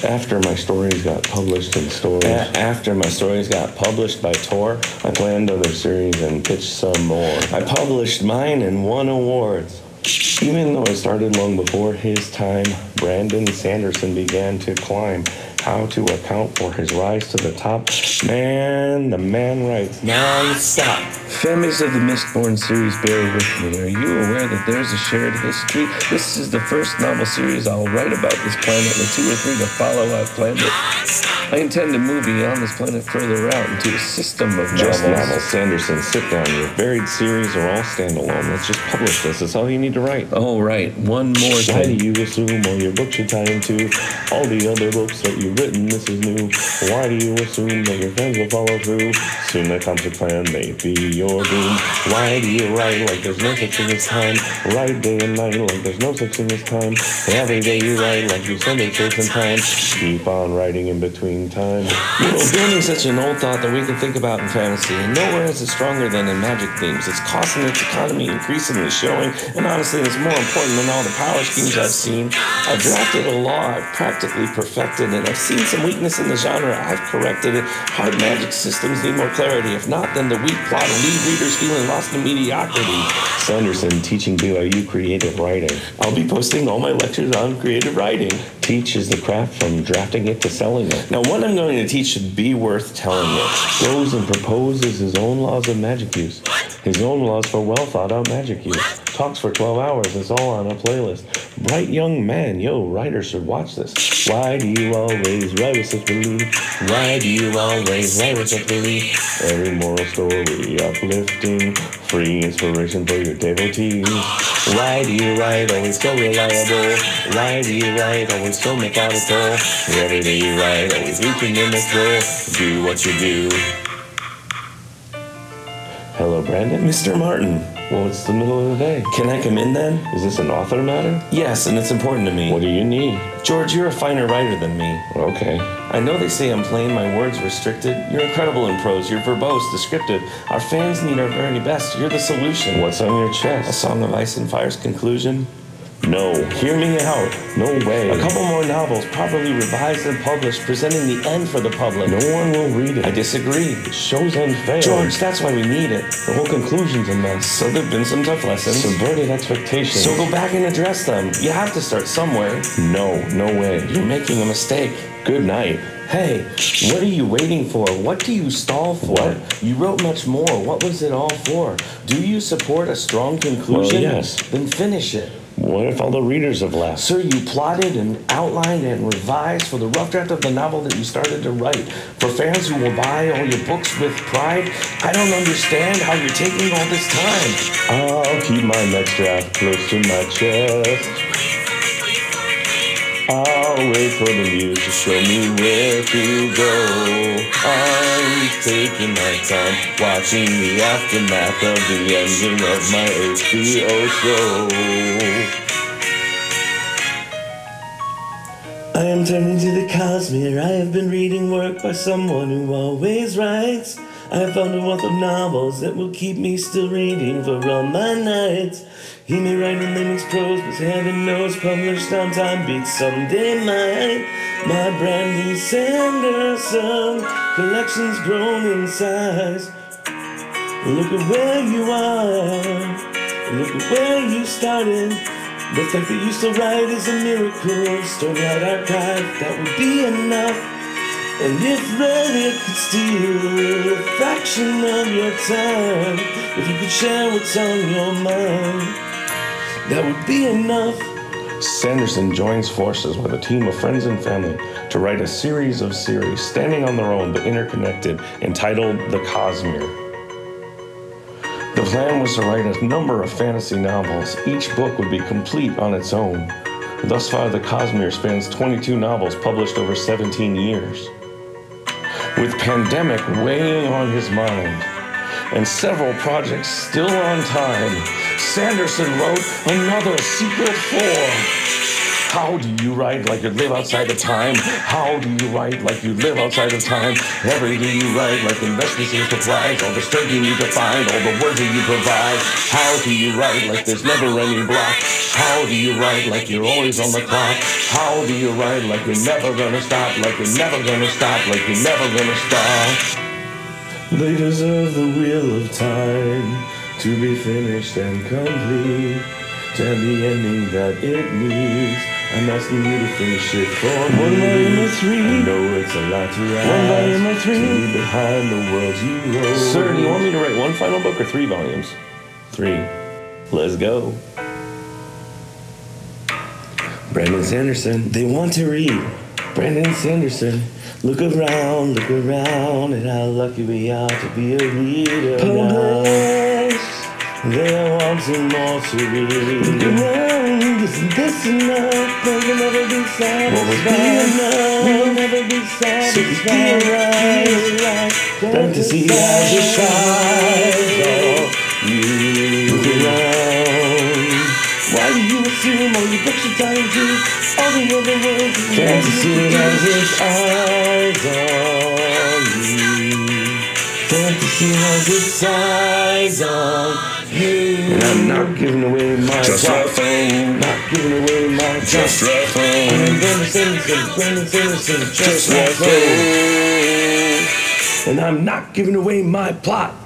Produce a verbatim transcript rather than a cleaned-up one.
After my stories got published in stores. A- after my stories got published by Tor, I planned other series and pitched some more. I published mine and won awards. Even though I started long before his time, Brandon Sanderson began to climb. How to account for his rise to the top? Man, the man writes non-stop. Families of the Mistborn series, bear with me. Are you aware that there's a shared history? This is the first novel series I'll write about this planet, with two or three to follow. I've planned it. I intend to move beyond this planet further out into a system of just novels. novels. Sanderson, sit down. Your varied series are all standalone. Let's just publish this. That's all you need to write. Oh, right. One more thing. Why do you assume all your books should tie into all the other books that you've written? This is new. Why do you assume that your friends will follow through? Soon the concept plan may be your doom. Why do you write like there's no such thing as time? Write day and night like there's no such thing as time. Every day you write like you spend it in time. Keep on writing in between time. You know, building's such an old thought that we can think about in fantasy, and nowhere is it stronger than in magic themes. Its cost and its economy increasingly showing, and honestly it's more important than all the power schemes I've seen. I've drafted a law I've practically perfected, and I've seen some weakness in the genre. I've corrected it. Hard magic systems need more clarity. If not, then the weak plot will leave readers feeling lost in mediocrity. Sanderson, teaching B Y U creative writing. I'll be posting all my lectures on creative writing. Teach is the craft from drafting it to selling it. Now, what I'm going to teach should be worth telling it. Goes and proposes his own laws of magic use. His own laws for well thought out magic use. Talks for twelve hours. It's all on a playlist. Bright young man. Yo, writers should watch this. Why do you always write with such belief? Why do you always write with such belief? Every moral story uplifting. Free inspiration for your devotees. Why do you write always so reliable? Why do you write always so methodical? Every day you write always reaching in the goal. Do what you do. Hello, Brandon. Mister Martin. Well, it's the middle of the day. Can I come in then? Is this an author matter? Yes, and it's important to me. What do you need? George, you're a finer writer than me. Okay. I know they say I'm plain, my words restricted. You're incredible in prose. You're verbose, descriptive. Our fans need our very best. You're the solution. What's on your chest? A Song of Ice and Fire's conclusion? No. Hear me out. No way. A couple more novels, properly revised and published, presenting the end for the public. No one will read it. I disagree. The show's unfair. George, that's why we need it. The whole conclusion's a mess. So there've been some tough lessons. Subverted expectations. So go back and address them. You have to start somewhere. No, no way. You're making a mistake. Good night. Hey, what are you waiting for? What do you stall for? What? You wrote much more. What was it all for? Do you support a strong conclusion? Well, yes. Then finish it. What if all the readers have left? Sir, you plotted and outlined and revised for the rough draft of the novel that you started to write. For fans who will buy all your books with pride, I don't understand how you're taking all this time. I'll keep my next draft close to my chest. I'll wait for the muse to show me where to go. I'm taking my time, watching the aftermath of the ending of my H B O show. I am turning to the Cosmere. I have been reading work by someone who always writes. I have found a wealth of novels that will keep me still reading for all my nights. He may write in layman's prose, but heaven knows published on time beats someday mine. My Brandon Sanderson collection's grown in size. Look at where you are. Look at where you started. The fact that you still write is a miracle. Storylight archive, that would be enough. And if Reddit could steal a fraction of your time, if you could share what's on your mind, that would be enough. Sanderson joins forces with a team of friends and family to write a series of series, standing on their own but interconnected, entitled The Cosmere. The plan was to write a number of fantasy novels. Each book would be complete on its own. Thus far, The Cosmere spans twenty-two novels published over seventeen years. With pandemic weighing on his mind and several projects still on time, Sanderson wrote another sequel for How do you write like you live outside of time? How do you write like you live outside of time? Every day you write like investments in supplies, all the studying you define, all the words that you provide. How do you write like there's never any block? How do you write like you're always on the clock? How do you write like you're never gonna stop, like you're never gonna stop, like you're never gonna stop? They deserve the wheel of time to be finished and complete, to have the ending that it needs. I'm asking you to finish it for me. One volume of three. I know it's a lot to ask. One volume of three. To leave behind the world you wrote. Sir, do you want me to write one final book or three volumes? Three. Let's go. Brandon Sanderson. They want to read. Brandon Sanderson. Look around, look around at how lucky we are to be a reader. Published. They are wanting more to read. Look around, isn't this enough? They will never be satisfied. What would be enough? We will never be satisfied. So right. Fantasy has a size of you. Look around. Why do you assume all your books are tied to all the other words? Fantasy has its eyes on you. Fantasy has its eyes on you. And I'm not giving away my just right phone. Not giving away my just right phone. I'm Brandon Sanderson, Brandon Sanderson, just right phone. And I'm not giving away my plot.